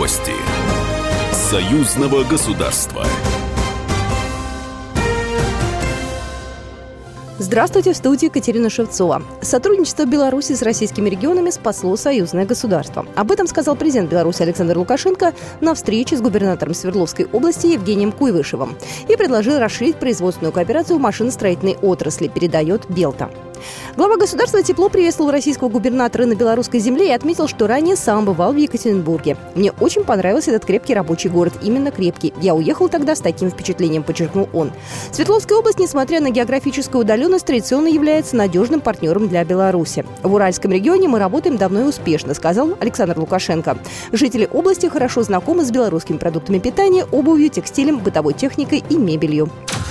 Новости союзного государства. Здравствуйте, в студии Екатерина Шевцова. Сотрудничество Беларуси с российскими регионами спасло союзное государство. Об этом сказал президент Беларуси Александр Лукашенко на встрече с губернатором Свердловской области Евгением Куйвышевым и предложил расширить производственную кооперацию в машиностроительной отрасли, передает Белта. Глава государства тепло приветствовал российского губернатора на белорусской земле и отметил, что ранее сам бывал в Екатеринбурге. «Мне очень понравился этот крепкий рабочий город, именно крепкий. Я уехал тогда с таким впечатлением», подчеркнул он. Свердловская область, несмотря на географическую удаленность, традиционно является надежным партнером для Беларуси. «В Уральском регионе мы работаем давно и успешно», сказал Александр Лукашенко. Жители области хорошо знакомы с белорусскими продуктами питания, обувью, текстилем, бытовой техникой и мебелью.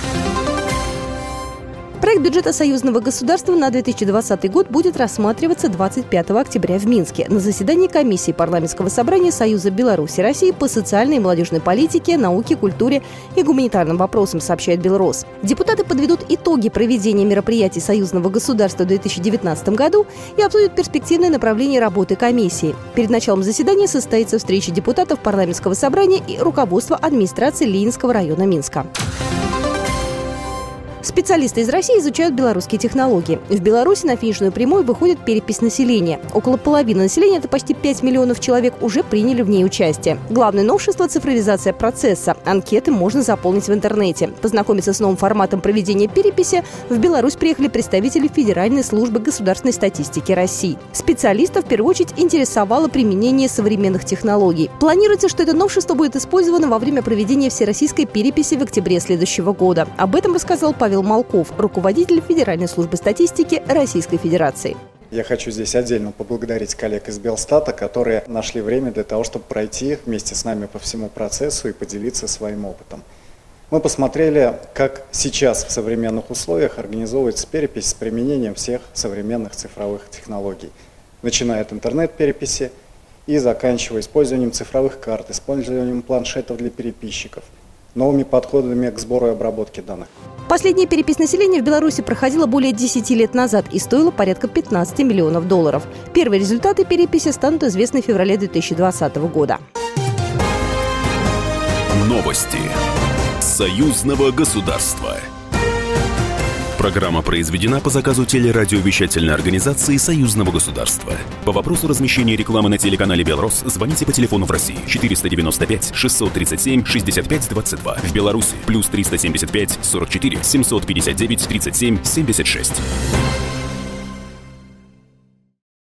Проект бюджета союзного государства на 2020 год будет рассматриваться 25 октября в Минске на заседании комиссии парламентского собрания Союза Беларуси и России по социальной и молодежной политике, науке, культуре и гуманитарным вопросам, сообщает Белрос. Депутаты подведут итоги проведения мероприятий союзного государства в 2019 году и обсудят перспективные направления работы комиссии. Перед началом заседания состоится встреча депутатов парламентского собрания и руководства администрации Ленинского района Минска. Специалисты из России изучают белорусские технологии. В Беларуси на финишную прямую выходит перепись населения. Около половины населения, это почти 5 миллионов человек, уже приняли в ней участие. Главное новшество – цифровизация процесса. Анкеты можно заполнить в интернете. Познакомиться с новым форматом проведения переписи в Беларусь приехали представители Федеральной службы государственной статистики России. Специалистов в первую очередь интересовало применение современных технологий. Планируется, что это новшество будет использовано во время проведения всероссийской переписи в октябре следующего года. Об этом рассказал Павел Малков, руководитель Федеральной службы статистики Российской Федерации. Я хочу здесь отдельно поблагодарить коллег из Белстата, которые нашли время для того, чтобы пройти вместе с нами по всему процессу и поделиться своим опытом. Мы посмотрели, как сейчас в современных условиях организовывается перепись с применением всех современных цифровых технологий, начиная от интернет-переписи и заканчивая использованием цифровых карт, использованием планшетов для переписчиков, новыми подходами к сбору и обработке данных. Последняя перепись населения в Беларуси проходила более 10 лет назад и стоила порядка 15 миллионов долларов. Первые результаты переписи станут известны в феврале 2020 года. Новости союзного государства. Программа произведена по заказу телерадиовещательной организации Союзного государства. По вопросу размещения рекламы на телеканале «Белрос» звоните по телефону в России 495 637 65 22. В Беларуси +375 44 759 37 76.